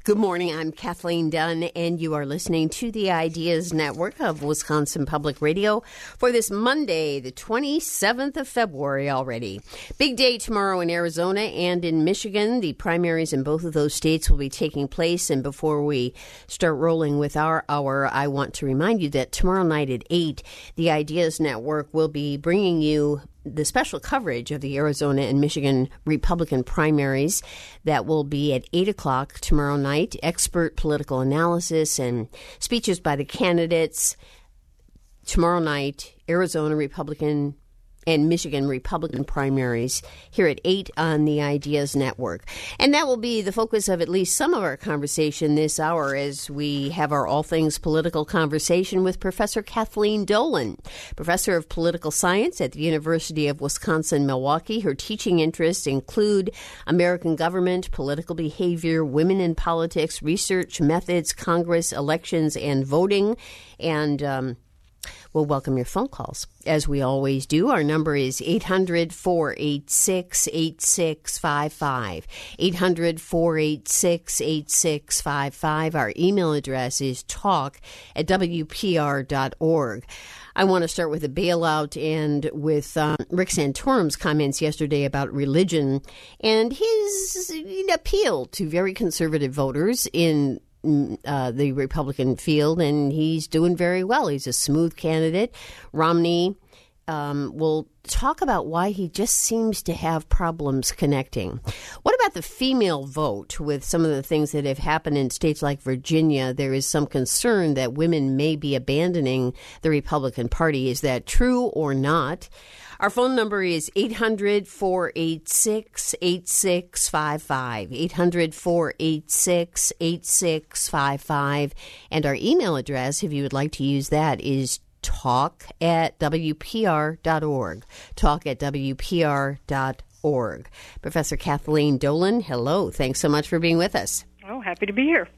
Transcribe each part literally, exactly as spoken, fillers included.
Good morning. I'm Kathleen Dunn, and you are listening to the Ideas Network of Wisconsin Public Radio for this Monday, the twenty-seventh of February already. Big day tomorrow in Arizona and in Michigan. The primaries in both of those states will be taking place. And before we start rolling with our hour, I want to remind you that tomorrow night at eight, the Ideas Network will be bringing you the special coverage of the Arizona and Michigan Republican primaries. That will be at eight o'clock tomorrow night. Expert political analysis and speeches by the candidates. Tomorrow night, Arizona Republican and Michigan Republican primaries here at eight on the Ideas Network. And that will be the focus of at least some of our conversation this hour as we have our All Things Political conversation with Professor Kathleen Dolan, Professor of Political Science at the University of Wisconsin-Milwaukee. Her teaching interests include American government, political behavior, women in politics, research methods, Congress, elections, and voting. And um We'll welcome your phone calls, as we always do. Our number is eight hundred, four eight six, eight six five five, eight hundred, four eight six, eight six five five. Our email address is talk at w p r dot org. I want to start with a bailout and with um, Rick Santorum's comments yesterday about religion and his appeal to very conservative voters in Uh, the Republican field, and he's doing very well. He's a smooth candidate. Romney um, will talk about why he just seems to have problems connecting. What about the female vote? With some of the things that have happened in states like Virginia, there is some concern that women may be abandoning the Republican Party. Is that true or not? Our phone number is eight hundred, four eight six, eight six five five, eight hundred, four eight six, eight six five five. And our email address, if you would like to use that, is talk at w p r dot org, talk at w p r dot org. Professor Kathleen Dolan, hello. Thanks so much for being with us. Oh, happy to be here.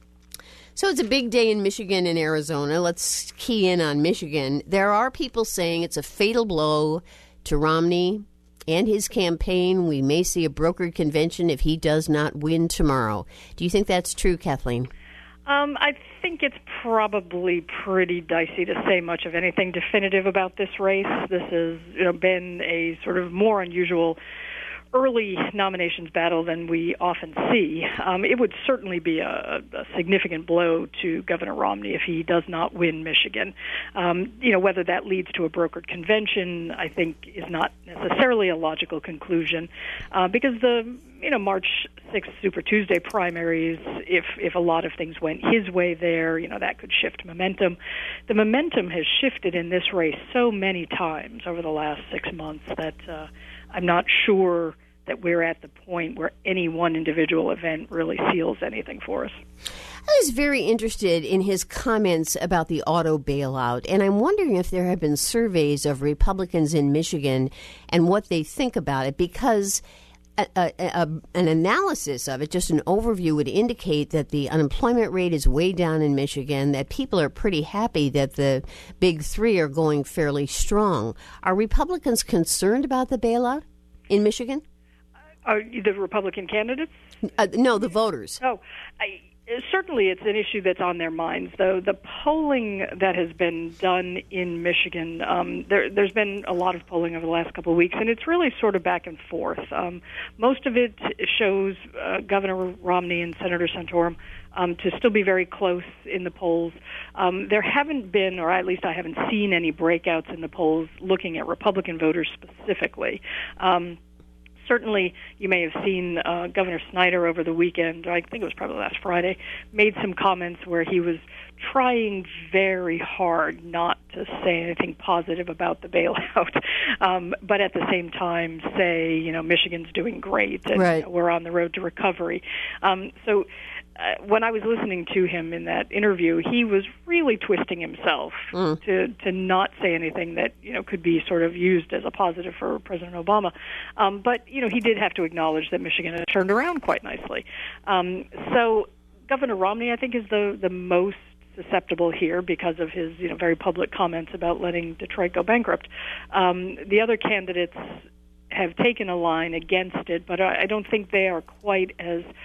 So it's a big day in Michigan and Arizona. Let's key in on Michigan. There are people saying it's a fatal blow to Romney and his campaign. We may see a brokered convention if he does not win tomorrow. Do you think that's true, Kathleen? Um, I think it's probably pretty dicey to say much of anything definitive about this race. This has you know, been a sort of more unusual early nominations battle than we often see. Um, it would certainly be a, a significant blow to Governor Romney if he does not win Michigan. Um, you know, whether that leads to a brokered convention, I think, is not necessarily a logical conclusion, uh, because the you know March sixth Super Tuesday primaries, if if a lot of things went his way there, you know, that could shift momentum. The momentum has shifted in this race so many times over the last six months that uh, I'm not sure that we're at the point where any one individual event really seals anything for us. I was very interested in his comments about the auto bailout, and I'm wondering if there have been surveys of Republicans in Michigan and what they think about it, because a, a, a, an analysis of it, just an overview, would indicate that the unemployment rate is way down in Michigan, that people are pretty happy that the big three are going fairly strong. Are Republicans concerned about the bailout in Michigan? Are the Republican candidates? Uh, no, the voters. Oh, I, certainly it's an issue that's on their minds, though. The polling that has been done in Michigan, um, there, there's been a lot of polling over the last couple of weeks, and it's really sort of back and forth. Um, most of it shows uh, Governor Romney and Senator Santorum um, to still be very close in the polls. Um, there haven't been, or at least I haven't seen, any breakouts in the polls looking at Republican voters specifically. Um, Certainly, you may have seen uh, Governor Snyder over the weekend, I think it was probably last Friday, made some comments where he was trying very hard not to say anything positive about the bailout, um, but at the same time say, you know, Michigan's doing great and right. you know, we're on the road to recovery. Um, so uh, when I was listening to him in that interview, he was really twisting himself mm. to, to not say anything that, you know, could be sort of used as a positive for President Obama. Um, but, you know, he did have to acknowledge that Michigan had turned around quite nicely. Um, so Governor Romney, I think, is the, the most susceptible here because of his, you know, very public comments about letting Detroit go bankrupt. Um, the other candidates have taken a line against it, but I, I don't think they are quite as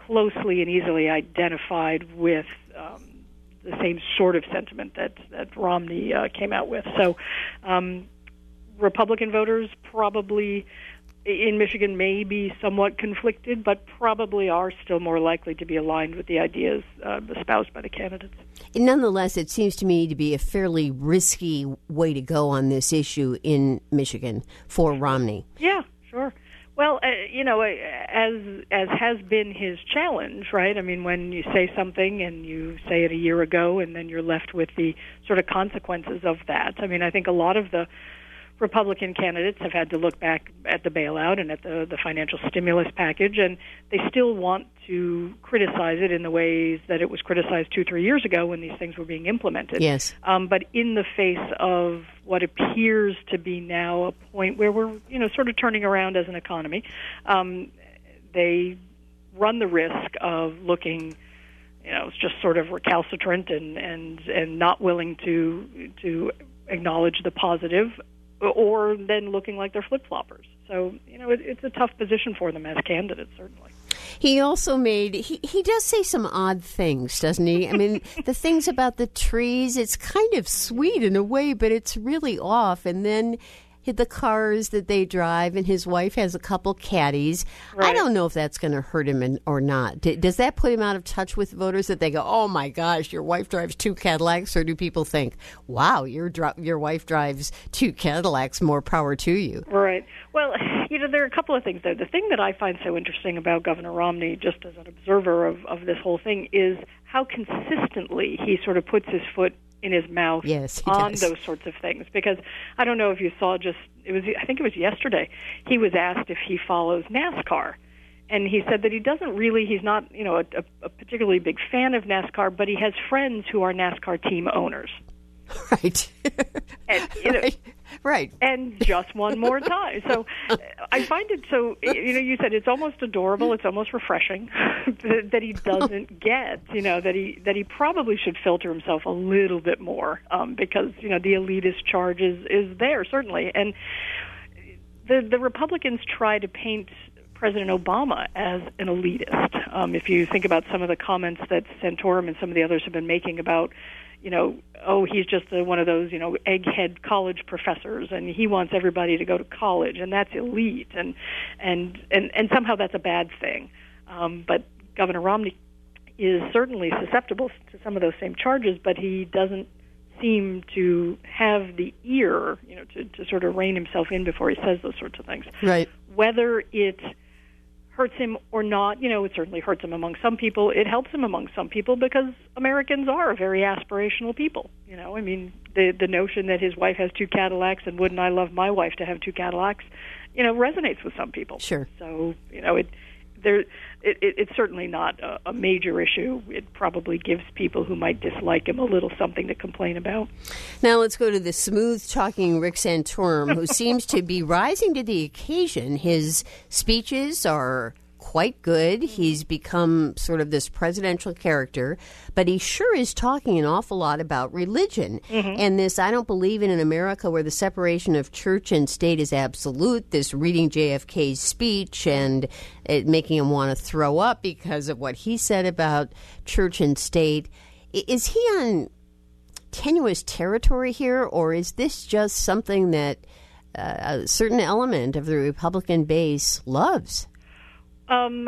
closely and easily identified with um, the same sort of sentiment that, that Romney uh, came out with. So um, Republican voters probably in Michigan may be somewhat conflicted, but probably are still more likely to be aligned with the ideas uh, espoused by the candidates. Nonetheless, it seems to me to be a fairly risky way to go on this issue in Michigan for Romney. Yeah, sure. Well, uh, you know, as as has been his challenge, right? I mean, when you say something and you say it a year ago and then you're left with the sort of consequences of that. I mean, I think a lot of the Republican candidates have had to look back at the bailout and at the, the financial stimulus package, and they still want to criticize it in the ways that it was criticized two, three years ago when these things were being implemented. Yes. Um, but in the face of what appears to be now a point where we're, you know, sort of turning around as an economy, um, they run the risk of looking, you know, just sort of recalcitrant and, and, and not willing to to acknowledge the positive, or then looking like they're flip-floppers. So, you know, it, it's a tough position for them as candidates, certainly. He also made, he, he does say some odd things, doesn't he? I mean, the things about the trees, it's kind of sweet in a way, but it's really off. And then the cars that they drive, and his wife has a couple caddies. Right. I don't know if that's going to hurt him in, or not. D- does that put him out of touch with voters, that they go, oh my gosh, your wife drives two Cadillacs? Or do people think, wow, your dri- your wife drives two Cadillacs, more power to you? Right. Well, you know, there are a couple of things there. The thing that I find so interesting about Governor Romney, just as an observer of, of this whole thing, is how consistently he sort of puts his foot in his mouth yes, on does. those sorts of things. Because I don't know if you saw just, it was, I think it was yesterday, he was asked if he follows NASCAR. And he said that he doesn't really, he's not, you know, a, a particularly big fan of NASCAR, but he has friends who are NASCAR team owners. Right. And, you know, right. Right. And just one more time. So I find it so, you know, you said it's almost adorable, it's almost refreshing that he doesn't get, you know, that he that he probably should filter himself a little bit more um, because, you know, the elitist charge is, is there, certainly. And the, the Republicans try to paint President Obama as an elitist. Um, if you think about some of the comments that Santorum and some of the others have been making about, you know, oh, he's just a, one of those, you know, egghead college professors, and he wants everybody to go to college, and that's elite, and and and, and somehow that's a bad thing. Um, but Governor Romney is certainly susceptible to some of those same charges, but he doesn't seem to have the ear, you know, to, to sort of rein himself in before he says those sorts of things. Right. Whether it hurts him or not, you know, it certainly hurts him among some people. It helps him among some people because Americans are very aspirational people. You know, I mean, the the notion that his wife has two Cadillacs and wouldn't I love my wife to have two Cadillacs, you know, resonates with some people. Sure. So, you know, it there it, it it's certainly not a, a major issue. It probably gives people who might dislike him a little something to complain about. Now let's go to the smooth-talking Rick Santorum, who seems to be rising to the occasion. His speeches are quite good. He's become sort of this presidential character, but he sure is talking an awful lot about religion. Mm-hmm. And this, I don't believe in an America where the separation of church and state is absolute, this reading J F K's speech and it making him want to throw up because of what he said about church and state. Is he on tenuous territory here, or is this just something that uh, a certain element of the Republican base loves? Um,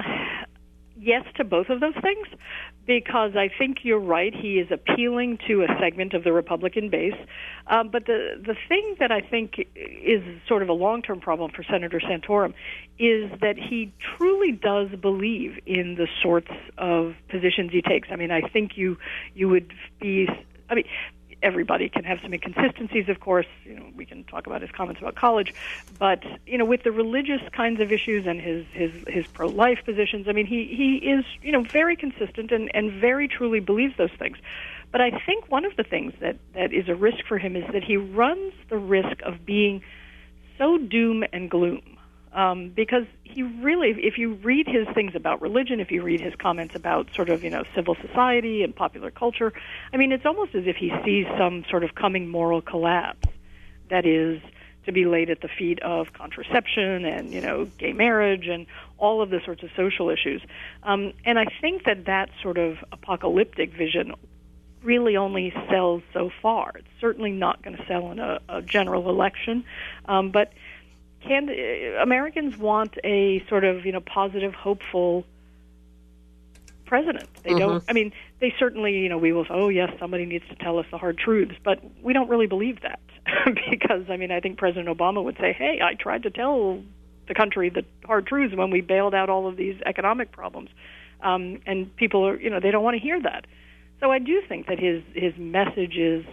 yes to both of those things, because I think you're right. He is appealing to a segment of the Republican base. Um, but the, the thing that I think is sort of a long-term problem for Senator Santorum is that he truly does believe in the sorts of positions he takes. I mean, I think you you would be... I mean, everybody can have some inconsistencies, of course. You know, we can talk about his comments about college, but you know, with the religious kinds of issues and his his, his pro-life positions, I mean, he, he is you know very consistent and, and very truly believes those things. But I think one of the things that, that is a risk for him is that he runs the risk of being so doom and gloom. Um, because he really, if you read his things about religion, if you read his comments about sort of, you know, civil society and popular culture, I mean, it's almost as if he sees some sort of coming moral collapse that is to be laid at the feet of contraception and, you know, gay marriage and all of the sorts of social issues. Um, and I think that that sort of apocalyptic vision really only sells so far. It's certainly not going to sell in a, a general election, um, but can, Americans want a sort of, you know, positive, hopeful president. They mm-hmm. don't, I mean, they certainly, you know, we will say, oh, yes, somebody needs to tell us the hard truths, but we don't really believe that because, I mean, I think President Obama would say, hey, I tried to tell the country the hard truths when we bailed out all of these economic problems. Um, and people are, you know, they don't want to hear that. So I do think that his, his message is,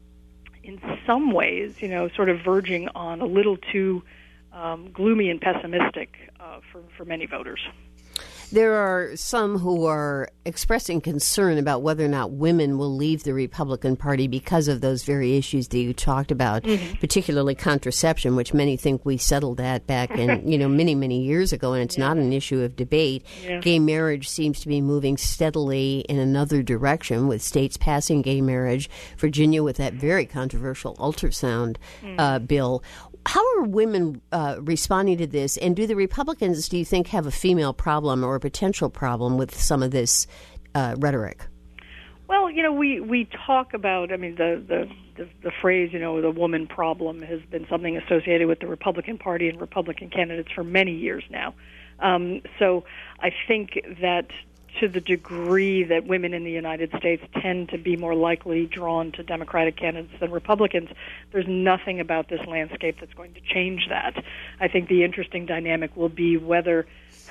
in some ways, you know, sort of verging on a little too um, gloomy and pessimistic uh, for, for many voters. There are some who are expressing concern about whether or not women will leave the Republican Party because of those very issues that you talked about, mm-hmm. particularly contraception, which many think we settled that back in, you know, many, many years ago, and it's yeah. not an issue of debate. Yeah. Gay marriage seems to be moving steadily in another direction, with states passing gay marriage. Virginia with that very controversial ultrasound mm-hmm. uh, bill. How are women uh, responding to this? And do the Republicans, do you think, have a female problem or a potential problem with some of this uh, rhetoric? Well, you know, we, we talk about, I mean, the, the, the, the phrase, you know, the woman problem has been something associated with the Republican Party and Republican candidates for many years now. Um, so I think that to the degree that women in the United States tend to be more likely drawn to Democratic candidates than Republicans, there's nothing about this landscape that's going to change that. I think the interesting dynamic will be whether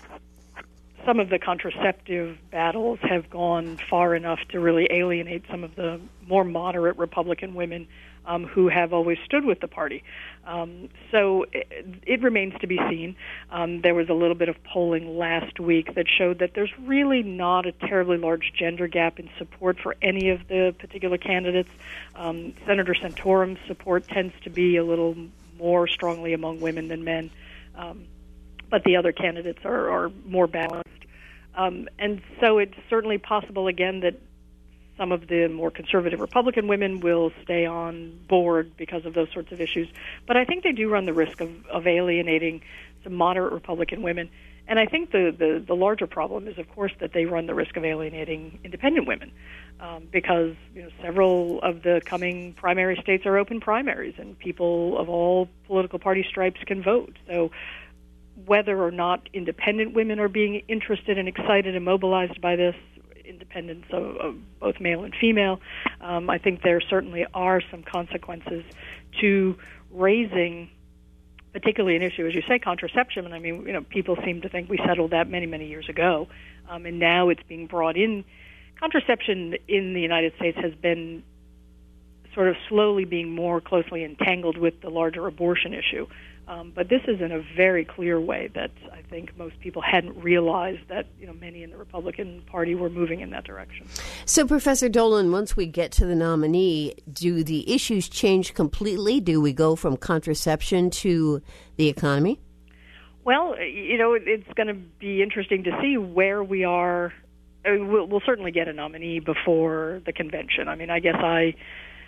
some of the contraceptive battles have gone far enough to really alienate some of the more moderate Republican women um, who have always stood with the party. Um, so it, it remains to be seen. Um, there was a little bit of polling last week that showed that there's really not a terribly large gender gap in support for any of the particular candidates. Um, Senator Santorum's support tends to be a little more strongly among women than men. Um, but the other candidates are, are more balanced. Um, and so it's certainly possible, again, that some of the more conservative Republican women will stay on board because of those sorts of issues. But I think they do run the risk of, of alienating some moderate Republican women. And I think the, the, the larger problem is, of course, that they run the risk of alienating independent women um, because you know, several of the coming primary states are open primaries, and people of all political party stripes can vote. So whether or not independent women are being interested and excited and mobilized by this, independence of, of both male and female, um, I think there certainly are some consequences to raising, particularly an issue, as you say, contraception. And I mean, you know, people seem to think we settled that many, many years ago, um, and now it's being brought in. Contraception in the United States has been sort of slowly being more closely entangled with the larger abortion issue. Um, but this is in a very clear way that I think most people hadn't realized that, you know, many in the Republican Party were moving in that direction. So, Professor Dolan, once we get to the nominee, do the issues change completely? Do we go from contraception to the economy? Well, you know, it's going to be interesting to see where we are. I mean, we'll, we'll certainly get a nominee before the convention. I mean, I guess I...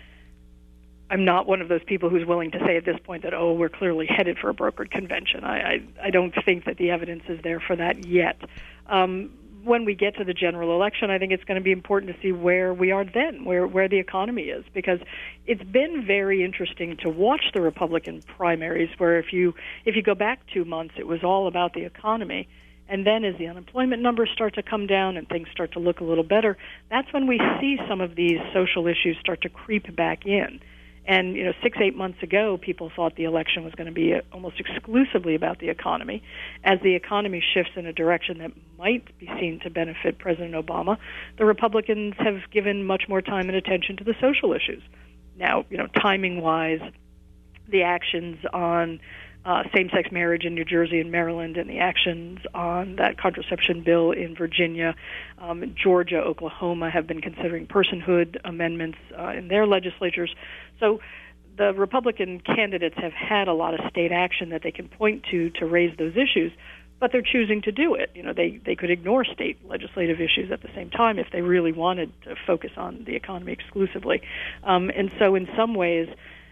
I'm not one of those people who's willing to say at this point that, oh, we're clearly headed for a brokered convention. I, I, I don't think that the evidence is there for that yet. Um, when we get to the general election, I think it's going to be important to see where we are then, where, where the economy is, because it's been very interesting to watch the Republican primaries, where if you if you go back two months, it was all about the economy. And then as the unemployment numbers start to come down and things start to look a little better, that's when we see some of these social issues start to creep back in. And, you know, six, eight months ago, people thought the election was going to be almost exclusively about the economy. As the economy shifts in a direction that might be seen to benefit President Obama, the Republicans have given much more time and attention to the social issues. Now, you know, timing-wise, the actions on uh, same-sex marriage in New Jersey and Maryland and the actions on that contraception bill in Virginia, um, Georgia, Oklahoma have been considering personhood amendments uh, in their legislatures. So the Republican candidates have had a lot of state action that they can point to to raise those issues, but they're choosing to do it. You know, they, they could ignore state legislative issues at the same time if they really wanted to focus on the economy exclusively. Um, and so in some ways,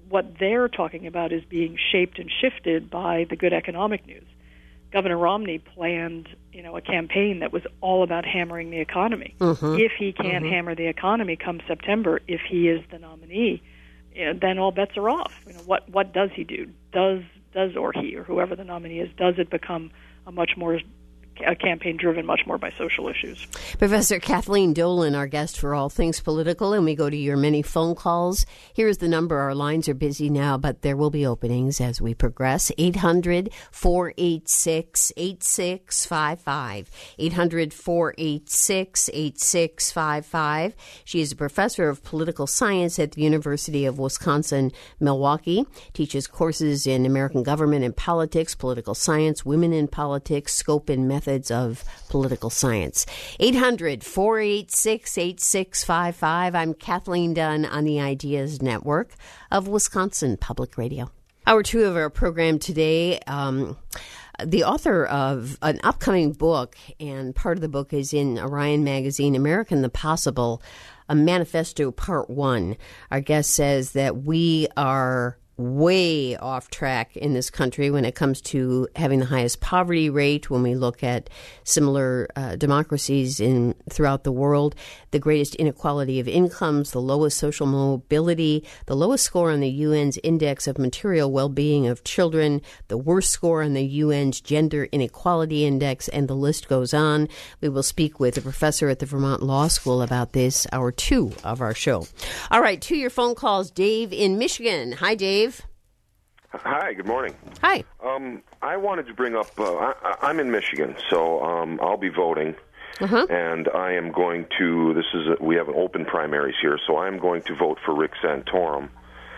what they're talking about is being shaped and shifted by the good economic news. Governor Romney planned, you know, a campaign that was all about hammering the economy. Mm-hmm. If he can mm-hmm. hammer the economy come September, if he is the nominee, you know, then all bets are off. You know, what what does he do? Does does or he or whoever the nominee is, does it become a much more a campaign driven much more by social issues? Professor Kathleen Dolan, our guest for All Things Political, and we go to your many phone calls. Here's the number. Our lines are busy now, but there will be openings as we progress. eight hundred, four eight six, eight six five five. eight hundred, four eight six, eight six five five. She is a professor of political science at the University of Wisconsin-Milwaukee, teaches courses in American government and politics, political science, women in politics, scope and method of political science. eight hundred, four eight six, eight six five five. I'm Kathleen Dunn on the Ideas Network of Wisconsin Public Radio. Hour two of our program today, um, the author of an upcoming book, and part of the book is in Orion Magazine, American the Possible, a Manifesto Part One. Our guest says that we are way off track in this country when it comes to having the highest poverty rate when we look at similar uh, democracies in throughout the world, the greatest inequality of incomes, the lowest social mobility, the lowest score on the U N's Index of Material Well-Being of Children, the worst score on the U N's Gender Inequality Index, and the list goes on. We will speak with a professor at the Vermont Law School about this, hour two of our show. All right, to your phone calls. Dave in Michigan. Hi, Dave. Hi, good morning. Hi. Um, I wanted to bring up, uh, I, I'm in Michigan, so um, I'll be voting, uh-huh. and I am going to, this is, a, we have an open primaries here, so I'm going to vote for Rick Santorum,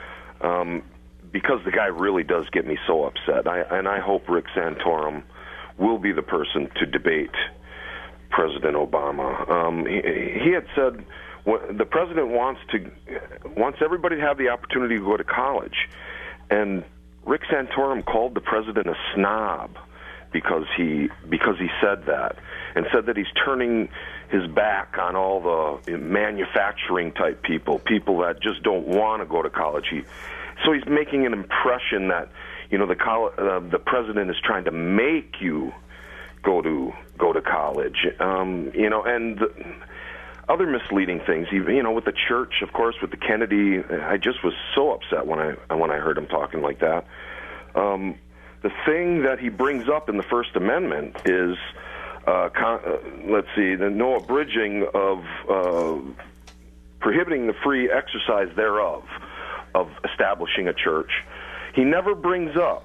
um, because the guy really does get me so upset, I, and I hope Rick Santorum will be the person to debate President Obama. Um, he, he had said, well, the president wants to, wants everybody to have the opportunity to go to college, and Rick Santorum called the president a snob because he because he said that, and said that he's turning his back on all the manufacturing type people, people that just don't want to go to college. He, so he's making an impression that, you know, the coll- uh, the president is trying to make you go to go to college, um, you know, and. The, Other misleading things, even, you know, with the church, of course, with the Kennedy. I just was so upset when I when I heard him talking like that. Um, the thing that he brings up in the First Amendment is, uh, con- uh, let's see, the no abridging of uh, prohibiting the free exercise thereof of establishing a church. He never brings up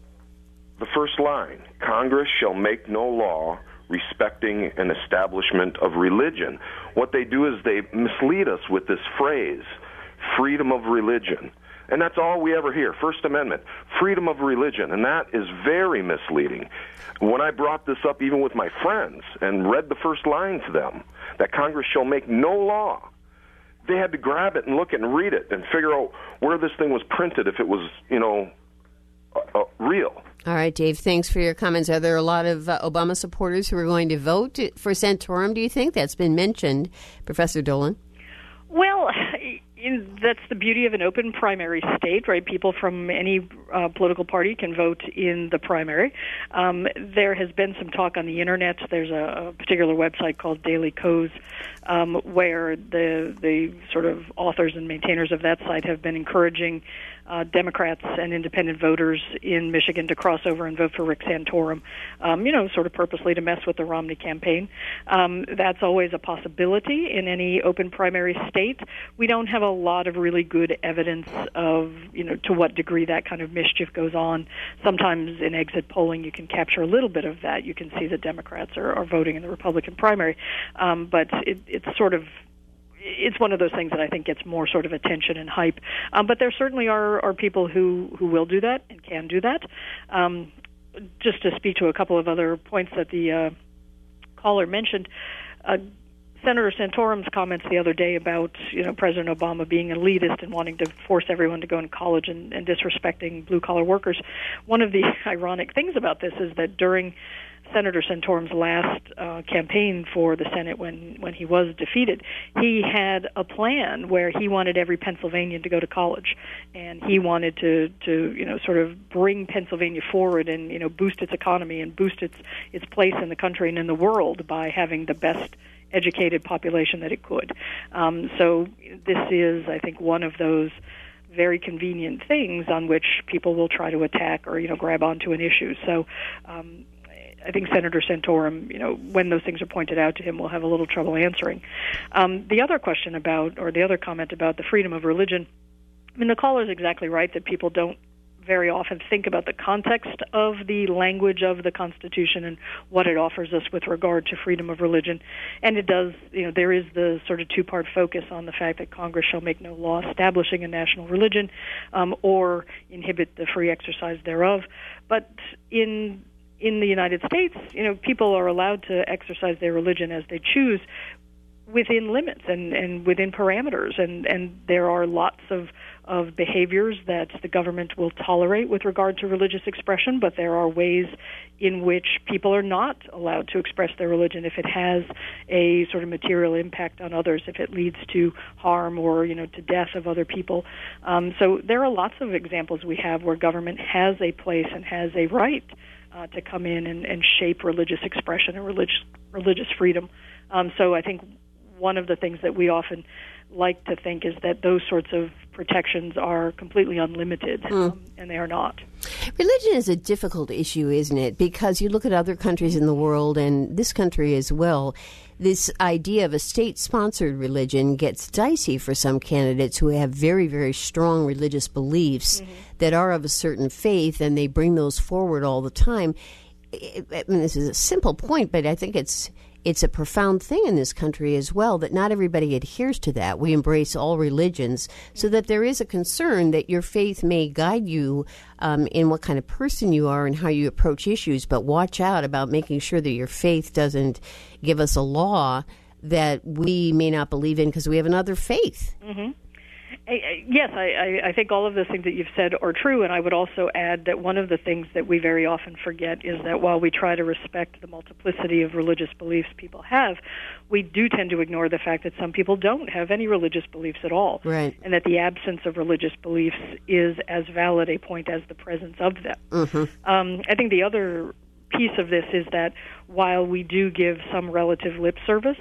the first line: Congress shall make no law respecting an establishment of religion. What they do is they mislead us with this phrase, freedom of religion. And that's all we ever hear, First Amendment, freedom of religion. And that is very misleading. When I brought this up even with my friends and read the first line to them, that Congress shall make no law, they had to grab it and look at it and read it and figure out where this thing was printed if it was, you know, uh, uh, real. All right, Dave, thanks for your comments. Are there a lot of uh, Obama supporters who are going to vote for Santorum, do you think? That's been mentioned, Professor Dolan. Well, in, that's the beauty of an open primary state, right? People from any uh, political party can vote in the primary. Um, there has been some talk on the Internet. There's a, a particular website called Daily Kos, um, where the the sort of authors and maintainers of that site have been encouraging Uh, Democrats and independent voters in Michigan to cross over and vote for Rick Santorum, um, you know, sort of purposely to mess with the Romney campaign. Um, that's always a possibility in any open primary state. We don't have a lot of really good evidence of, you know, to what degree that kind of mischief goes on. Sometimes in exit polling you can capture a little bit of that. You can see that Democrats are, are voting in the Republican primary, um, but it, it's sort of it's one of those things that I think gets more sort of attention and hype. Um, but there certainly are, are people who, who will do that and can do that. Um, just to speak to a couple of other points that the uh, caller mentioned, uh, Senator Santorum's comments the other day about, you know, President Obama being elitist and wanting to force everyone to go to college and, and disrespecting blue-collar workers. One of the ironic things about this is that during Senator Santorum's last uh, campaign for the Senate when, when he was defeated, he had a plan where he wanted every Pennsylvanian to go to college, and he wanted to, to you know, sort of bring Pennsylvania forward and, you know, boost its economy and boost its its place in the country and in the world by having the best educated population that it could. Um, so this is, I think, one of those very convenient things on which people will try to attack or, you know, grab onto an issue. So um, I think Senator Santorum, you know, when those things are pointed out to him, will have a little trouble answering. Um, the other question about, or the other comment about the freedom of religion, I mean, the caller is exactly right that people don't very often think about the context of the language of the Constitution and what it offers us with regard to freedom of religion. And it does, you know, there is the sort of two-part focus on the fact that Congress shall make no law establishing a national religion um, or inhibit the free exercise thereof. But in in the United States, you know, people are allowed to exercise their religion as they choose within limits and, and within parameters. And, and there are lots of of behaviors that the government will tolerate with regard to religious expression, but there are ways in which people are not allowed to express their religion if it has a sort of material impact on others, if it leads to harm or, you know, to death of other people. Um, so there are lots of examples we have where government has a place and has a right uh, to come in and, and shape religious expression and religious religious freedom. Um, so I think one of the things that we often like to think is that those sorts of protections are completely unlimited, mm. um, and they are not. Religion is a difficult issue, isn't it? Because you look at other countries in the world, and this country as well, this idea of a state-sponsored religion gets dicey for some candidates who have very, very strong religious beliefs mm-hmm. that are of a certain faith, and they bring those forward all the time. I mean, this is a simple point, but I think it's It's a profound thing in this country as well that not everybody adheres to that. We embrace all religions so that there is a concern that your faith may guide you um, in what kind of person you are and how you approach issues, but watch out about making sure that your faith doesn't give us a law that we may not believe in because we have another faith. Mm-hmm. I, yes, I, I think all of the things that you've said are true, and I would also add that one of the things that we very often forget is that while we try to respect the multiplicity of religious beliefs people have, we do tend to ignore the fact that some people don't have any religious beliefs at all, right. and that the absence of religious beliefs is as valid a point as the presence of them. Mm-hmm. Um, I think the other piece of this is that while we do give some relative lip service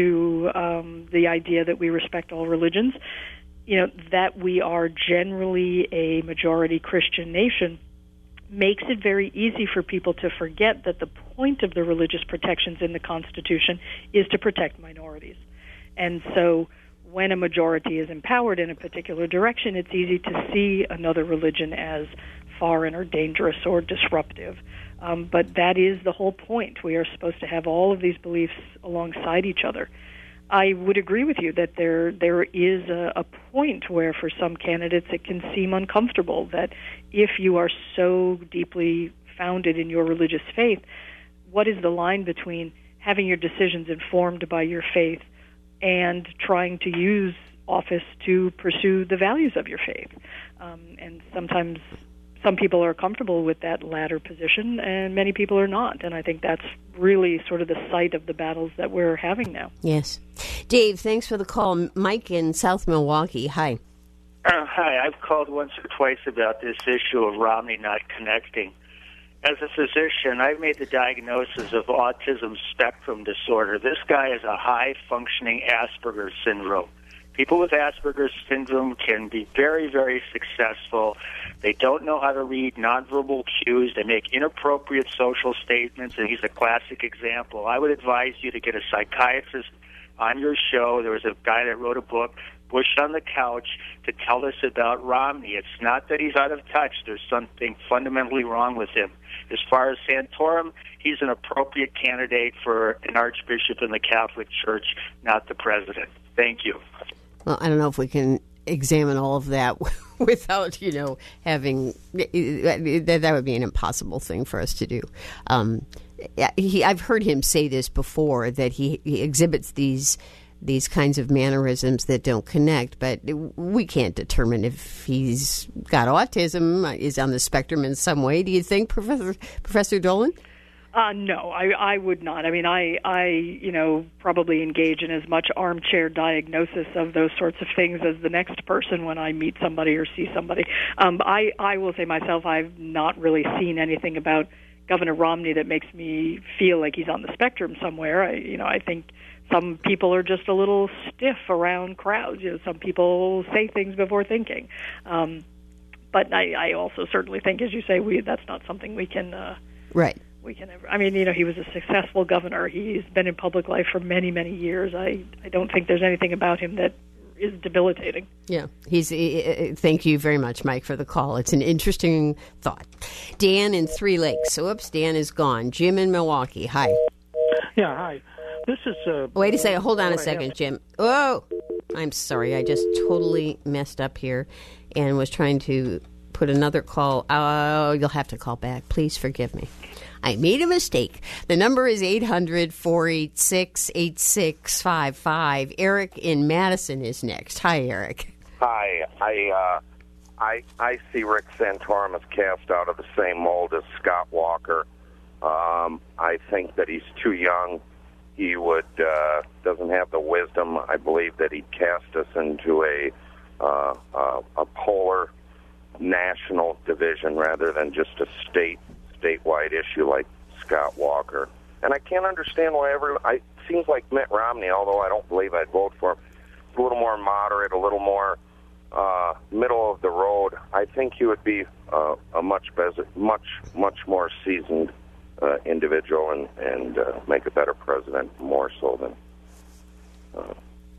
to um, the idea that we respect all religions, you know, that we are generally a majority Christian nation makes it very easy for people to forget that the point of the religious protections in the Constitution is to protect minorities. And so when a majority is empowered in a particular direction, it's easy to see another religion as foreign or dangerous or disruptive. Um, but that is the whole point. We are supposed to have all of these beliefs alongside each other. I would agree with you that there there is a, a point where for some candidates it can seem uncomfortable that if you are so deeply founded in your religious faith, what is the line between having your decisions informed by your faith and trying to use office to pursue the values of your faith? Um, and sometimes some people are comfortable with that latter position, and many people are not. And I think that's really sort of the site of the battles that we're having now. Yes. Dave, thanks for the call. Mike in South Milwaukee, hi. Uh, hi, I've called once or twice about this issue of Romney not connecting. As a physician, I've made the diagnosis of autism spectrum disorder. This guy has a high-functioning Asperger's syndrome. People with Asperger's syndrome can be very, very successful. They don't know how to read nonverbal cues. They make inappropriate social statements, and he's a classic example. I would advise you to get a psychiatrist on your show. There was a guy that wrote a book, Bush on the Couch, to tell us about Romney. It's not that he's out of touch. There's something fundamentally wrong with him. As far as Santorum, he's an appropriate candidate for an archbishop in the Catholic Church, not the president. Thank you. Well, I don't know if we can examine all of that without, you know, having that, that would be an impossible thing for us to do. Um, he, I've heard him say this before, that he, he exhibits these these kinds of mannerisms that don't connect, but we can't determine if he's got autism, is on the spectrum in some way. Do you think, Professor Professor Dolan? Uh, no, I, I would not. I mean, I, I, you know, probably engage in as much armchair diagnosis of those sorts of things as the next person when I meet somebody or see somebody. Um, I, I will say myself, I've not really seen anything about Governor Romney that makes me feel like he's on the spectrum somewhere. I, you know, I think some people are just a little stiff around crowds. You know, some people say things before thinking. Um, but I, I also certainly think, as you say, we that's not something we can. Uh, right. We can ever. I mean, you know, he was a successful governor. He's been in public life for many, many years. I, I don't think there's anything about him that is debilitating. Yeah, he's. Uh, thank you very much, Mike, for the call. It's an interesting thought. Dan in Three Lakes. Oops, Dan is gone. Jim in Milwaukee. Hi. Yeah, hi. This is. Uh, Wait a second. Hold on a second, Jim. Oh, I'm sorry. I just totally messed up here, and was trying to put another call. Oh, you'll have to call back. Please forgive me. I made a mistake. The number is eight hundred, four eight six, eight six five five. Eric in Madison is next. Hi, Eric. Hi. I uh, I I see Rick Santorum as cast out of the same mold as Scott Walker. Um, I think that he's too young. He would uh, doesn't have the wisdom. I believe that he'd cast us into a uh, uh, a polar national division rather than just a state. statewide issue like Scott Walker. And I can't understand why every I it seems like Mitt Romney, although I don't believe I'd vote for him, a little more moderate, a little more uh, middle of the road. I think he would be uh, a much better, much, much more seasoned uh, individual and, and uh, make a better president, more so than uh,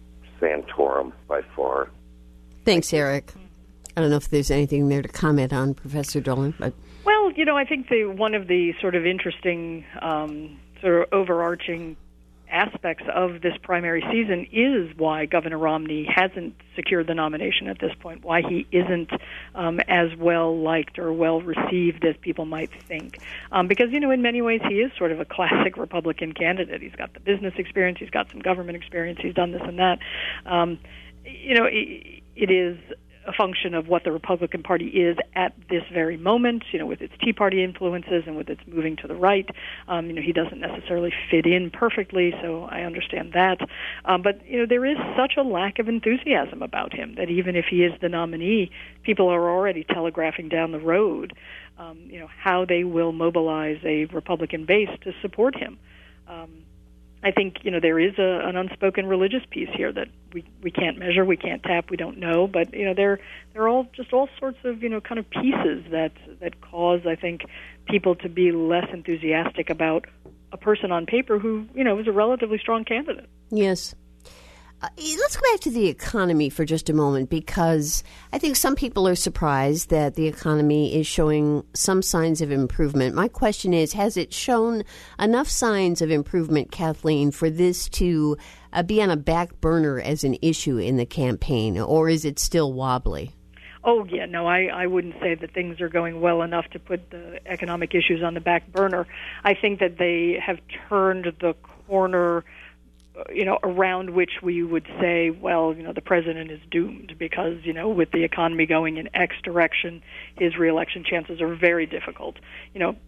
Santorum by far. Thanks, Eric. I don't know if there's anything there to comment on, Professor Dolan, but... Well, you know, I think the one of the sort of interesting, um, sort of overarching aspects of this primary season is why Governor Romney hasn't secured the nomination at this point, why he isn't um, as well liked or well received as people might think. Um, because, you know, in many ways he is sort of a classic Republican candidate. He's got the business experience, he's got some government experience, he's done this and that. Um, you know, it, it is a function of what the Republican Party is at this very moment, you know, with its Tea Party influences and with its moving to the right. Um, you know, he doesn't necessarily fit in perfectly, so I understand that. Um, but, you know, there is such a lack of enthusiasm about him that even if he is the nominee, people are already telegraphing down the road, um, you know, how they will mobilize a Republican base to support him. Um, I think, you know, there is a, an unspoken religious piece here that we, we can't measure, we can't tap, we don't know, but, you know, they're, they're all just all sorts of, you know, kind of pieces that, that cause, I think, people to be less enthusiastic about a person on paper who, you know, is a relatively strong candidate. Yes. Uh, let's go back to the economy for just a moment, because I think some people are surprised that the economy is showing some signs of improvement. My question is, has it shown enough signs of improvement, Kathleen, for this to uh, be on a back burner as an issue in the campaign, or is it still wobbly? Oh, yeah, no, I, I wouldn't say that things are going well enough to put the economic issues on the back burner. I think that they have turned the corner, you know, around which we would say, well, you know, the president is doomed because, you know, with the economy going in X direction, his reelection chances are very difficult. You know,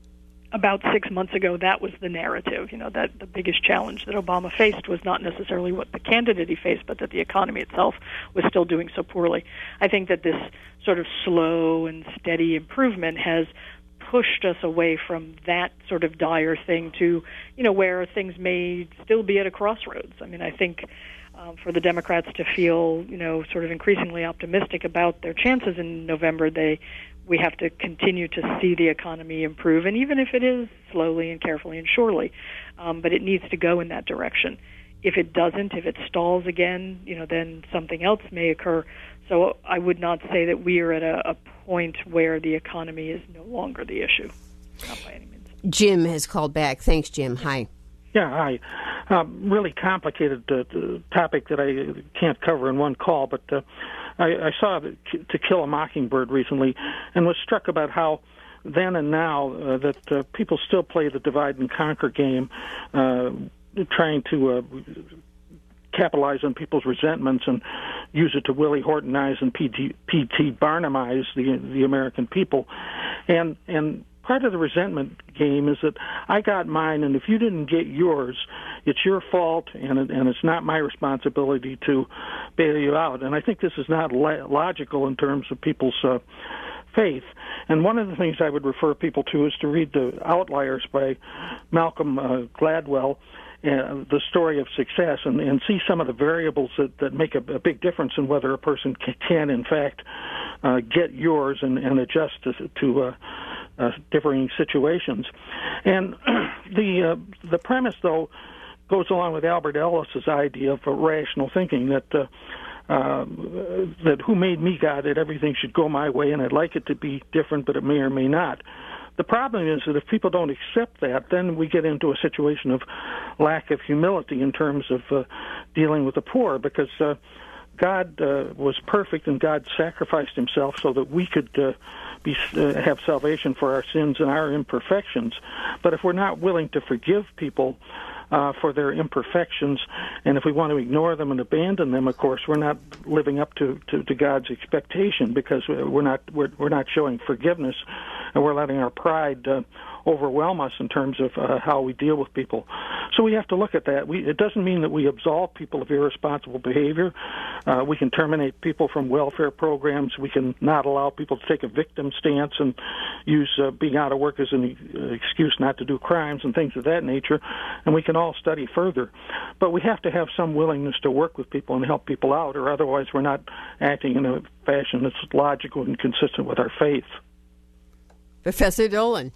about six months ago, that was the narrative, you know, that the biggest challenge that Obama faced was not necessarily what the candidate he faced, but that the economy itself was still doing so poorly. I think that this sort of slow and steady improvement has pushed us away from that sort of dire thing to, you know, where things may still be at a crossroads. I mean, I think um, for the Democrats to feel, you know, sort of increasingly optimistic about their chances in November, they we have to continue to see the economy improve, and even if it is slowly and carefully and surely, um, but it needs to go in that direction. If it doesn't, if it stalls again, you know, then something else may occur. So I would not say that we are at a, a point where the economy is no longer the issue. Not by any means. Jim has called back. Thanks, Jim. Hi. Yeah, hi. Uh, really complicated uh, topic that I can't cover in one call, but uh, I, I saw the, To Kill a Mockingbird recently and was struck about how then and now uh, that uh, people still play the divide and conquer game, uh, trying to uh, capitalize on people's resentments and use it to Willie Hortonize and P T Barnumize the the American people, and and part of the resentment game is that I got mine, and if you didn't get yours, it's your fault, and it, and it's not my responsibility to bail you out. And I think this is not la- logical in terms of people's uh, faith. And one of the things I would refer people to is to read The Outliers by Malcolm uh, Gladwell, uh, the story of success, and, and see some of the variables that, that make a, a big difference in whether a person can, can in fact, uh, get yours and, and adjust to, to uh, uh, differing situations. And the uh, the premise, though, goes along with Albert Ellis's idea of uh, rational thinking, that uh, uh, that who made me God, that everything should go my way, and I'd like it to be different, but it may or may not. The problem is that if people don't accept that, then we get into a situation of lack of humility in terms of uh, dealing with the poor, because uh, God uh, was perfect, and God sacrificed himself so that we could uh, be uh, have salvation for our sins and our imperfections. But if we're not willing to forgive people uh, for their imperfections, and if we want to ignore them and abandon them, of course, we're not living up to, to, to God's expectation, because we're not we're, we're not showing forgiveness, and we're letting our pride uh, overwhelm us in terms of uh, how we deal with people. So we have to look at that. We, it doesn't mean that we absolve people of irresponsible behavior. Uh, we can terminate people from welfare programs. We can not allow people to take a victim stance and use uh, being out of work as an excuse not to do crimes and things of that nature. And we can all study further. But we have to have some willingness to work with people and help people out, or otherwise we're not acting in a fashion that's logical and consistent with our faith. Professor Dolan.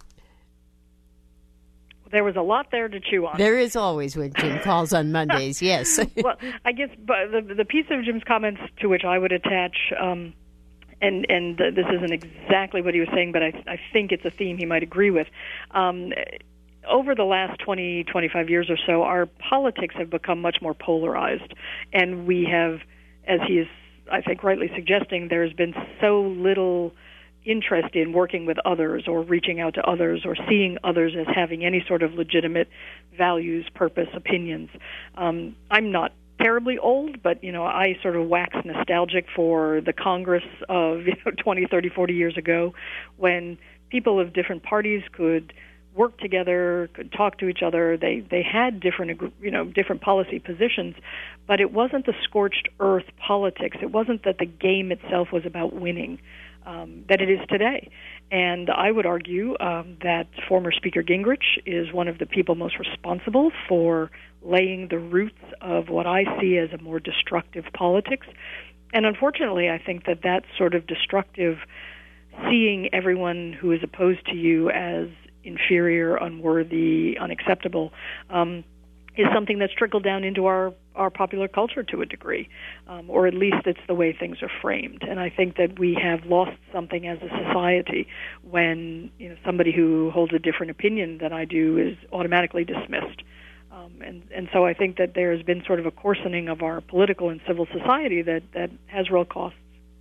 There was a lot there to chew on. There is always when Jim calls on Mondays, yes. Well, I guess but the, the piece of Jim's comments to which I would attach, um, and, and uh, this isn't exactly what he was saying, but I, I think it's a theme he might agree with. Um, over the last twenty, twenty-five years or so, our politics have become much more polarized, and we have, as he is, I think, rightly suggesting, there's been so little interest in working with others or reaching out to others or seeing others as having any sort of legitimate values, purpose, opinions. Um, I'm not terribly old, but, you know, I sort of wax nostalgic for the Congress of, you know, twenty, thirty, forty years ago, when people of different parties could work together, could talk to each other. They they had different, you know, different policy positions, but it wasn't the scorched earth politics. It wasn't that the game itself was about winning. Um, that it is today. And I would argue um, that former Speaker Gingrich is one of the people most responsible for laying the roots of what I see as a more destructive politics. And unfortunately, I think that that sort of destructive, seeing everyone who is opposed to you as inferior, unworthy, unacceptable, um, is something that's trickled down into our, our popular culture to a degree, um, or at least it's the way things are framed. And I think that we have lost something as a society when, you know, somebody who holds a different opinion than I do is automatically dismissed. Um, and, and so I think that there has been sort of a coarsening of our political and civil society that, that has real costs.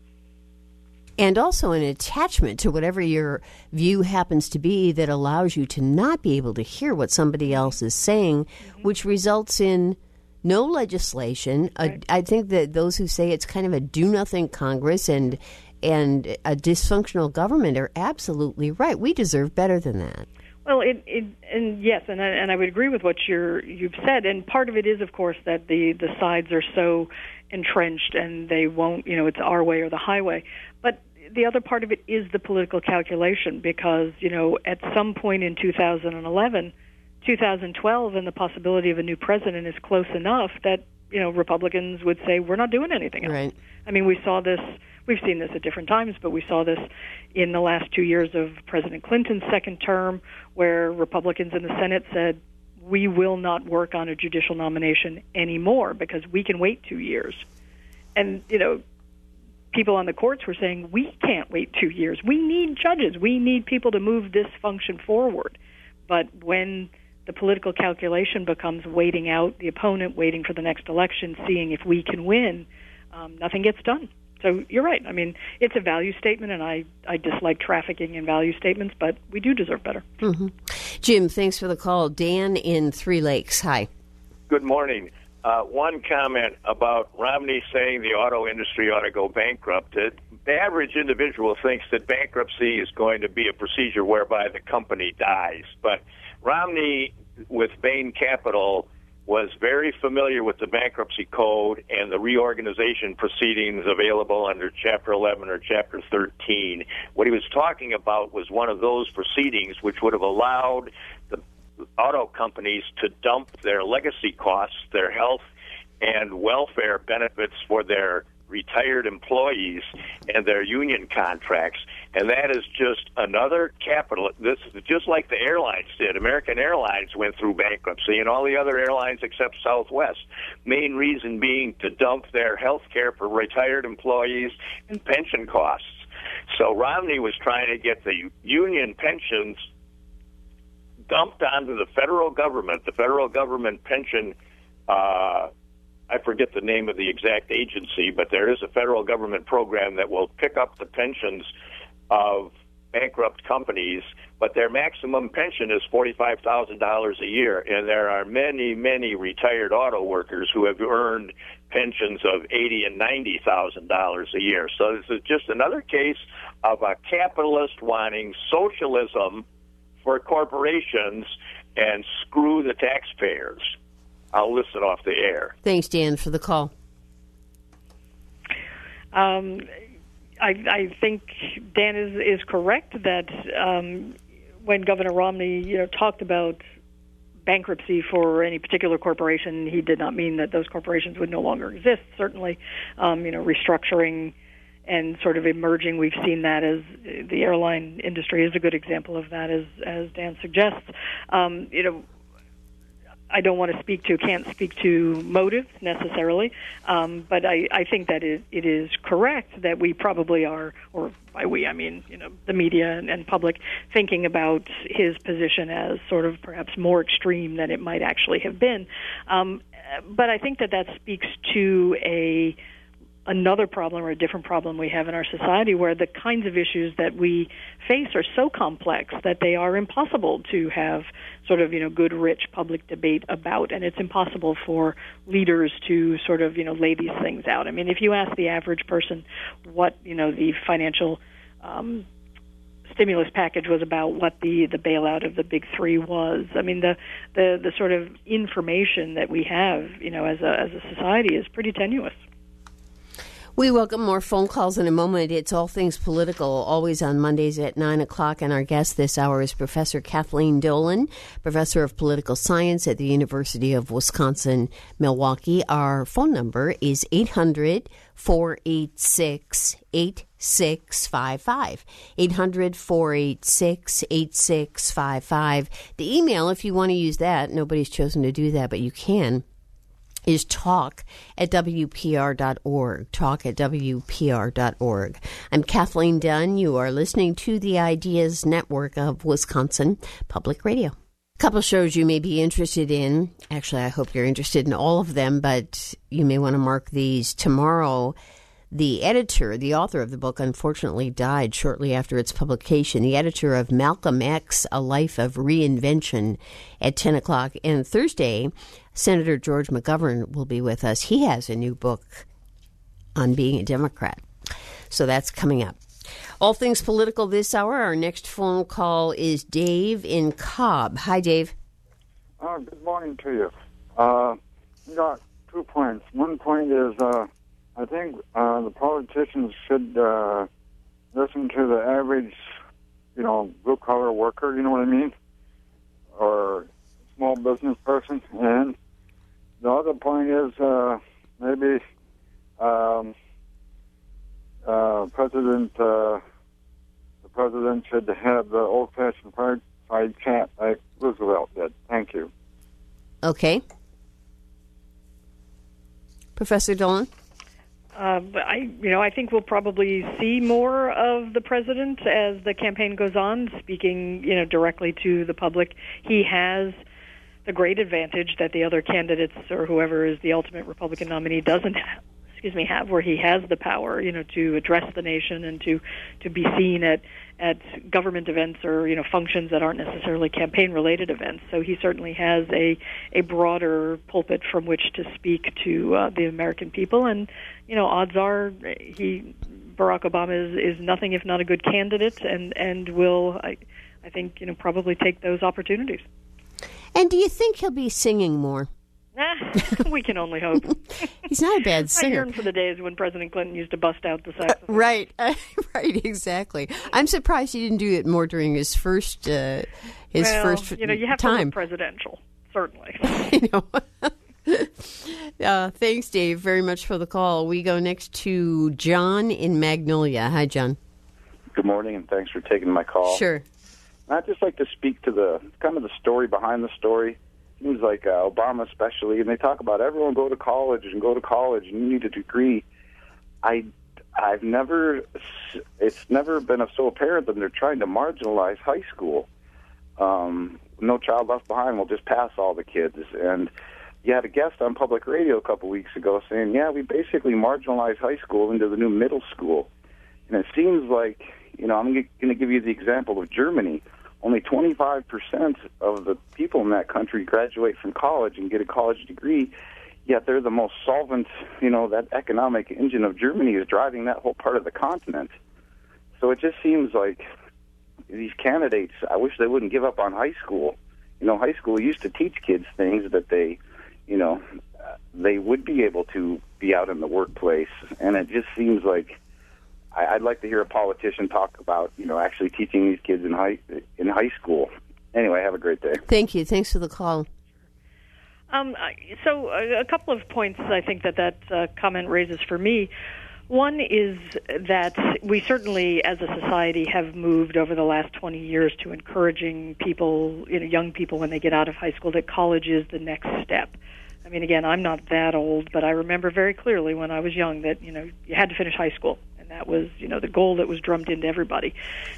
And also an attachment to whatever your view happens to be that allows you to not be able to hear what somebody else is saying, mm-hmm. which results in no legislation. Right. A, I think that those who say it's kind of a do-nothing Congress and and a dysfunctional government are absolutely right. We deserve better than that. Well, it, it and yes, and I, and I would agree with what you're you've said. And part of it is, of course, that the, the sides are so entrenched and they won't, you know, it's our way or the highway. But the other part of it is the political calculation, because, you know, at some point in two thousand eleven, two thousand twelve, and the possibility of a new president is close enough that, you know, Republicans would say, we're not doing anything else. Right. I mean, we saw this, we've seen this at different times, but we saw this in the last two years of President Clinton's second term, where Republicans in the Senate said, we will not work on a judicial nomination anymore because we can wait two years. And, you know, people on the courts were saying, we can't wait two years. We need judges. We need people to move this function forward. But when the political calculation becomes waiting out the opponent, waiting for the next election, seeing if we can win, um, nothing gets done. So you're right. I mean, it's a value statement, and I, I dislike trafficking in value statements, but we do deserve better. Mm-hmm. Jim, thanks for the call. Dan in Three Lakes, hi. Good morning. uh, one comment about Romney saying the auto industry ought to go bankrupt. The average individual thinks that bankruptcy is going to be a procedure whereby the company dies. But Romney, with Bain Capital, was very familiar with the bankruptcy code and the reorganization proceedings available under Chapter eleven or Chapter thirteen. What he was talking about was one of those proceedings which would have allowed the auto companies to dump their legacy costs, their health and welfare benefits for their retired employees and their union contracts, and that is just another capital. This is just like the airlines did. American Airlines went through bankruptcy, and all the other airlines except Southwest. Main reason being to dump their health care for retired employees and pension costs. So Romney was trying to get the union pensions dumped onto the federal government. The federal government pension uh I forget the name of the exact agency, but there is a federal government program that will pick up the pensions of bankrupt companies, but their maximum pension is forty-five thousand dollars a year, and there are many, many retired auto workers who have earned pensions of eighty thousand dollars and ninety thousand dollars a year. So this is just another case of a capitalist wanting socialism for corporations and screw the taxpayers. I'll listen off the air. Thanks, Dan, for the call. Um, I, I think Dan is, is correct that um, when Governor Romney, you know, talked about bankruptcy for any particular corporation, he did not mean that those corporations would no longer exist. Certainly, um, you know, restructuring and sort of emerging. We've seen that as the airline industry is a good example of that, as as Dan suggests. Um, you know. I don't want to speak to, can't speak to motives necessarily, um, but I, I think that it, it is correct that we probably are, or by we I mean you know the media and, and public, thinking about his position as sort of perhaps more extreme than it might actually have been. Um, but I think that that speaks to a another problem or a different problem we have in our society, where the kinds of issues that we face are so complex that they are impossible to have sort of, you know, good, rich public debate about, and it's impossible for leaders to sort of, you know, lay these things out. I mean, if you ask the average person what, you know, the financial um, stimulus package was about, what the, the bailout of the big three was, I mean, the, the, the sort of information that we have, you know, as a, as a society is pretty tenuous. We welcome more phone calls in a moment. It's All Things Political, always on Mondays at nine o'clock. And our guest this hour is Professor Kathleen Dolan, Professor of Political Science at the University of Wisconsin-Milwaukee. Our phone number is eight hundred, four eight six, eight six five five. eight hundred, four eight six, eight six five five. The email, if you want to use that, nobody's chosen to do that, but you can, is talk at W P R dot org, talk at W P R dot org. I'm Kathleen Dunn. You are listening to the Ideas Network of Wisconsin Public Radio. A couple shows you may be interested in. Actually, I hope you're interested in all of them, but you may want to mark these. Tomorrow, the editor, the author of the book, unfortunately died shortly after its publication. The editor of Malcolm X, A Life of Reinvention, at ten o'clock. And Thursday, Senator George McGovern will be with us. He has a new book on being a Democrat. So that's coming up. All Things Political this hour. Our next phone call is Dave in Cobb. Hi, Dave. Uh, good morning to you. Uh, I got two points. One point is uh, I think uh, the politicians should uh, listen to the average, you know, blue-collar worker, you know what I mean, or small business person. And the other point is uh, maybe um, uh, President uh, the president should have the old-fashioned fireside chat like Roosevelt did. Thank you. Okay. Professor Dolan? Uh, but I, you know, I think we'll probably see more of the president as the campaign goes on, speaking, you know, directly to the public. He has the great advantage that the other candidates or whoever is the ultimate Republican nominee doesn't have. excuse me, have, where he has the power, you know, to address the nation and to, to be seen at, at government events or, you know, functions that aren't necessarily campaign-related events. So he certainly has a, a broader pulpit from which to speak to uh, the American people. And, you know, odds are he, Barack Obama is, is nothing if not a good candidate and, and will, I, I think, you know, probably take those opportunities. And do you think he'll be singing more? We can only hope. He's not a bad singer. I yearn for the days when President Clinton used to bust out the saxophone. Uh, right, uh, right, exactly. I'm surprised he didn't do it more during his first, uh, his well, first you know, you have time. to look presidential, certainly. I know. uh, thanks, Dave, very much for the call. We go next to John in Magnolia. Hi, John. Good morning, and thanks for taking my call. Sure. I'd just like to speak to the kind of the story behind the story. Seems like uh, Obama especially, and they talk about everyone go to college and go to college and you need a degree. I, I've never, it's never been so apparent that they're trying to marginalize high school. Um, No Child Left Behind will just pass all the kids. And you had a guest on public radio a couple weeks ago saying, yeah, we basically marginalize high school into the new middle school. And it seems like, you know, I'm going to give you the example of Germany. Only twenty-five percent of the people in that country graduate from college and get a college degree, yet they're the most solvent, you know, that economic engine of Germany is driving that whole part of the continent. So it just seems like these candidates, I wish they wouldn't give up on high school. You know, high school used to teach kids things that they, you know, they would be able to be out in the workplace, and it just seems like I'd like to hear a politician talk about, you know, actually teaching these kids in high in high school. Anyway, have a great day. Thank you. Thanks for the call. Um, so a, a couple of points I think that that uh, comment raises for me. One is that we certainly, as a society, have moved over the last twenty years to encouraging people, you know, young people when they get out of high school, that college is the next step. I mean, again, I'm not that old, but I remember very clearly when I was young that, you know, you had to finish high school. That was, you know, the goal that was drummed into everybody.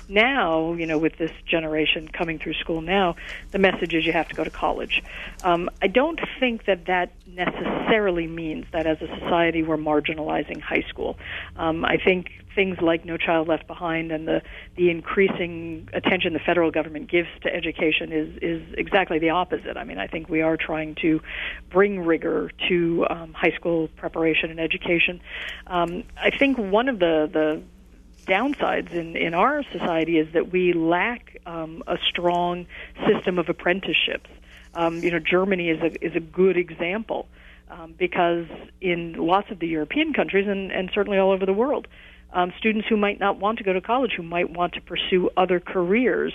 Now, you know, with this generation coming through school now, the message is you have to go to college. Um, I don't think that that necessarily means that as a society we're marginalizing high school. Um, I think things like No Child Left Behind and the, the increasing attention the federal government gives to education is, is exactly the opposite. I mean, I think we are trying to bring rigor to um, high school preparation and education. Um, I think one of the, the downsides in, in our society is that we lack um, a strong system of apprenticeships. Um, you know, Germany is a, is a good example um, because in lots of the European countries and, and certainly all over the world, Um, students who might not want to go to college, who might want to pursue other careers,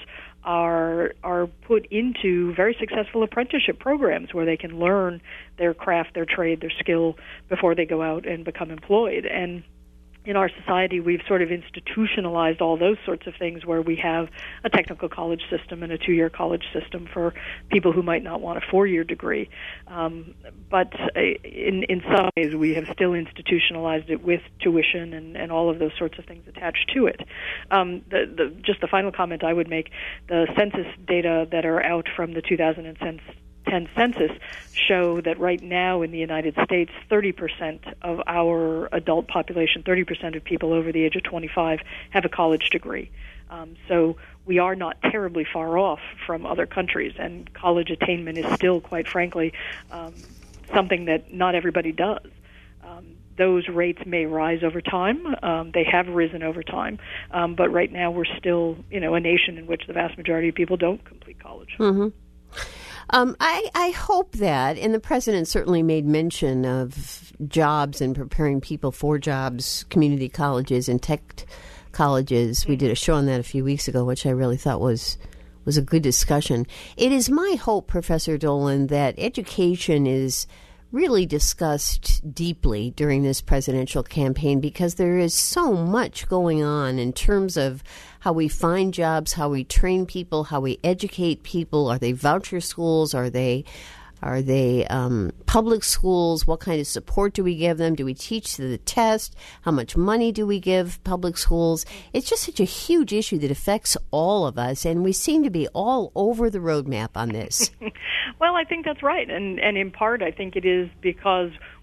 are are put into very successful apprenticeship programs where they can learn their craft, their trade, their skill before they go out and become employed. And in our society, we've sort of institutionalized all those sorts of things where we have a technical college system and a two-year college system for people who might not want a four-year degree. Um, but in, in some ways, we have still institutionalized it with tuition and, and all of those sorts of things attached to it. Um, the, the, just the final comment I would make, the census data that are out from the two thousand ten census show that right now in the United States, thirty percent of our adult population, thirty percent of people over the age of twenty-five have a college degree. Um, so we are not terribly far off from other countries, and college attainment is still, quite frankly, um, something that not everybody does. Um, those rates may rise over time. Um, they have risen over time. Um, but right now we're still, you know, a nation in which the vast majority of people don't complete college. Mm-hmm. Um, I, I hope that, and the president certainly made mention of jobs and preparing people for jobs, community colleges and tech colleges. We did a show on that a few weeks ago, which I really thought was was a good discussion. It is my hope, Professor Dolan, that education is really discussed deeply during this presidential campaign because there is so much going on in terms of how we find jobs, how we train people, how we educate people. Are they voucher schools? Are they are they um, public schools? What kind of support do we give them? Do we teach to the test? How much money do we give public schools? It's just such a huge issue that affects all of us, and we seem to be all over the roadmap on this. Well, I think that's right, and and in part, I think it is because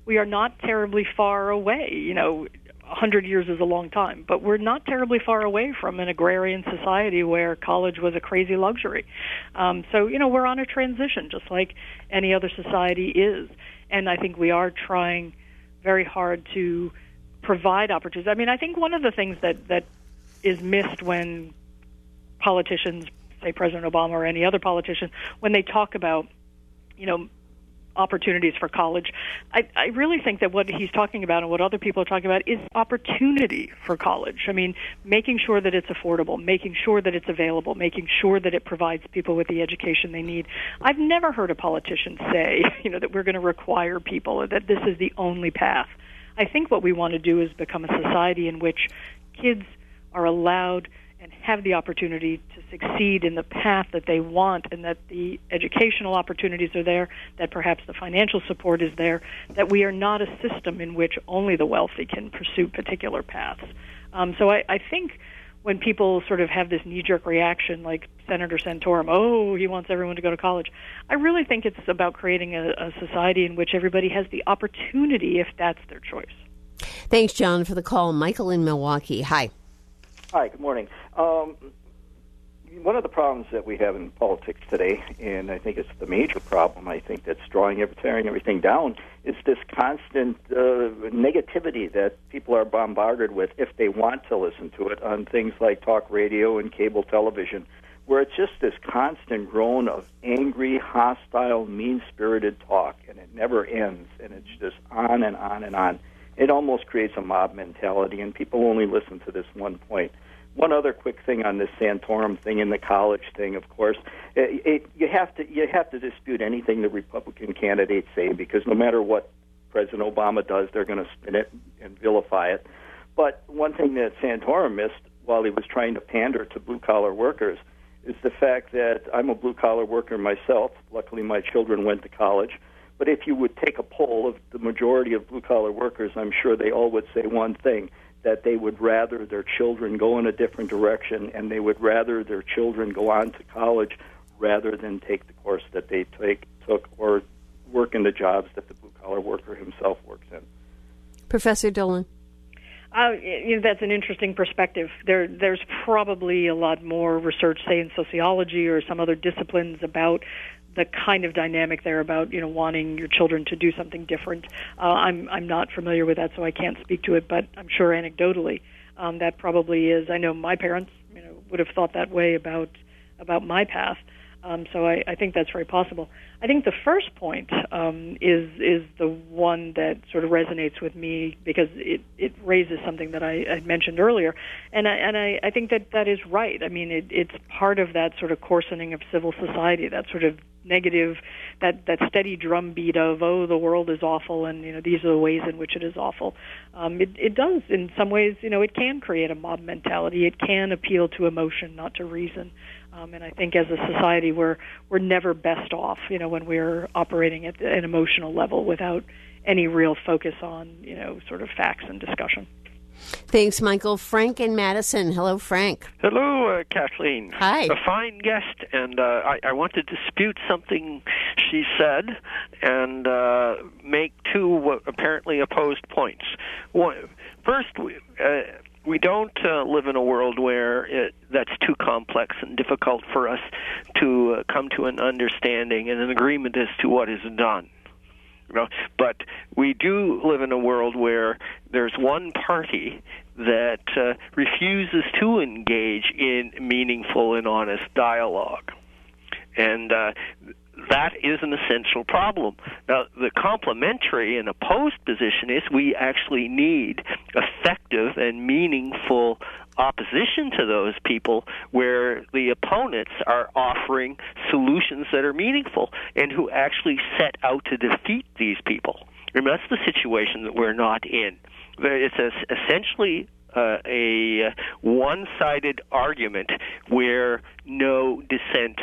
we are not terribly far away. You know, a hundred years is a long time, but we're not terribly far away from an agrarian society where college was a crazy luxury. Um, so, you know, we're on a transition, just like any other society is. And I think we are trying very hard to provide opportunities. I mean, I think one of the things that, that is missed when politicians, say President Obama or any other politician, when they talk about, you know, opportunities for college, I, I really think that what he's talking about and what other people are talking about is opportunity for college. I mean, making sure that it's affordable, making sure that it's available, making sure that it provides people with the education they need. I've never heard a politician say, you know, that we're going to require people or that this is the only path. I think what we want to do is become a society in which kids are allowed and have the opportunity to succeed in the path that they want, and that the educational opportunities are there, that perhaps the financial support is there, that we are not a system in which only the wealthy can pursue particular paths. Um, so I, I think when people sort of have this knee-jerk reaction, like Senator Santorum, oh, he wants everyone to go to college, I really think it's about creating a, a society in which everybody has the opportunity if that's their choice. Thanks, John, for the call. Michael in Milwaukee. Hi. Hi, good morning. Um, one of the problems that we have in politics today, and I think it's the major problem, I think that's drawing tearing everything down, is this constant uh, negativity that people are bombarded with if they want to listen to it on things like talk radio and cable television, where it's just this constant drone of angry, hostile, mean-spirited talk, and it never ends, and it's just on and on and on. It almost creates a mob mentality, and people only listen to this one point. One other quick thing on this Santorum thing and the college thing, of course, it, it, you have to you have to dispute anything the Republican candidates say, because no matter what President Obama does, they're going to spin it and vilify it. But one thing that Santorum missed while he was trying to pander to blue-collar workers is the fact that I'm a blue-collar worker myself. Luckily, my children went to college. But if you would take a poll of the majority of blue-collar workers, I'm sure they all would say one thing, that they would rather their children go in a different direction, and they would rather their children go on to college rather than take the course that they take, took or work in the jobs that the blue-collar worker himself works in. Professor Dolan. Uh, you know, that's an interesting perspective. There, there's probably a lot more research, say, in sociology or some other disciplines about the kind of dynamic there about, you know, wanting your children to do something different. Uh, I'm I'm not familiar with that, so I can't speak to it, but I'm sure anecdotally um, that probably is. I know my parents, you know, would have thought that way about about my path. Um, so I, I think that's very possible. I think the first point um, is is the one that sort of resonates with me because it, it raises something that I, I mentioned earlier, and I, and I, I think that that is right. I mean, it, it's part of that sort of coarsening of civil society, that sort of negative, that, that steady drumbeat of, oh, the world is awful, and, you know, these are the ways in which it is awful. Um, it, it does, in some ways, you know, it can create a mob mentality. It can appeal to emotion, not to reason. Um, and I think as a society, we're we're never best off, you know, when we're operating at an emotional level without any real focus on, you know, sort of facts and discussion. Thanks, Michael. Frank in Madison. Hello, Frank. Hello, uh, Kathleen. Hi. A fine guest, and uh, I, I want to dispute something she said and uh, make two uh, apparently opposed points. One, first, we, uh, we don't uh, live in a world where it, that's too complex and difficult for us to uh, come to an understanding and an agreement as to what is done. You know, but we do live in a world where there's one party that uh, refuses to engage in meaningful and honest dialogue. And uh, that is an essential problem. Now, the complementary and opposed position is we actually need effective and meaningful opposition to those people where the opponents are offering solutions that are meaningful and who actually set out to defeat these people. And that's the situation that we're not in. It's a, essentially uh, a one-sided argument where no dissent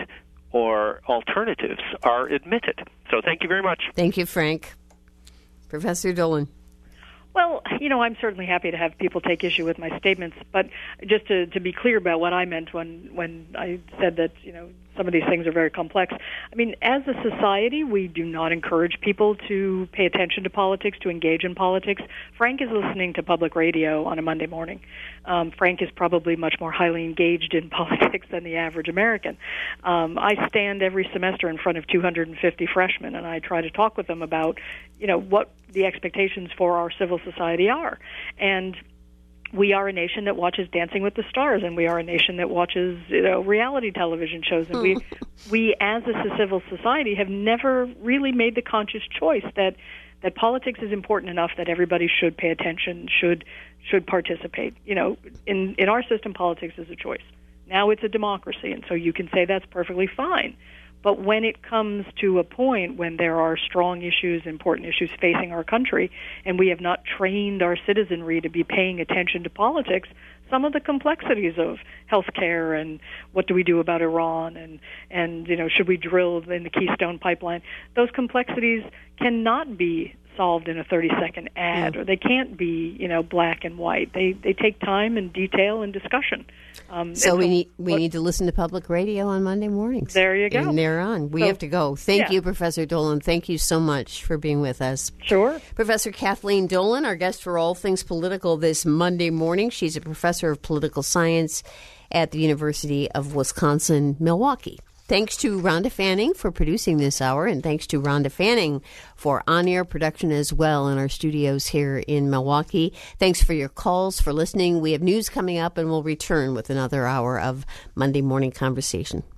or alternatives are admitted. So thank you very much. Thank you, Frank. Professor Dolan. Well, you know, I'm certainly happy to have people take issue with my statements, but just to, to be clear about what I meant when, when I said that, you know, some of these things are very complex. I mean, as a society, we do not encourage people to pay attention to politics, to engage in politics. Frank is listening to public radio on a Monday morning. Um, Frank is probably much more highly engaged in politics than the average American. Um, I stand every semester in front of two hundred fifty freshmen, and I try to talk with them about, you know, what the expectations for our civil society are. And we are a nation that watches Dancing with the Stars, and we are a nation that watches, you know, reality television shows. And we, we as a civil society, have never really made the conscious choice that that politics is important enough that everybody should pay attention, should should participate. You know, in in our system, politics is a choice. Now it's a democracy, and so you can say that's perfectly fine. But when it comes to a point when there are strong issues, important issues facing our country, and we have not trained our citizenry to be paying attention to politics, some of the complexities of health care and what do we do about Iran and, and you know, should we drill in the Keystone Pipeline, those complexities cannot be solved in a thirty-second ad, yeah. or they can't be, you know, black and white. They they take time and detail and discussion. Um, so and we so need we what, need to listen to public radio on Monday mornings. There you go. And they're on. We so, have to go. Thank yeah. you, Professor Dolan. Thank you so much for being with us. Sure. Professor Kathleen Dolan, our guest for All Things Political this Monday morning. She's a professor of political science at the University of Wisconsin-Milwaukee. Thanks to Rhonda Fanning for producing this hour, and thanks to Rhonda Fanning for on-air production as well in our studios here in Milwaukee. Thanks for your calls, for listening. We have news coming up, and we'll return with another hour of Monday Morning Conversation.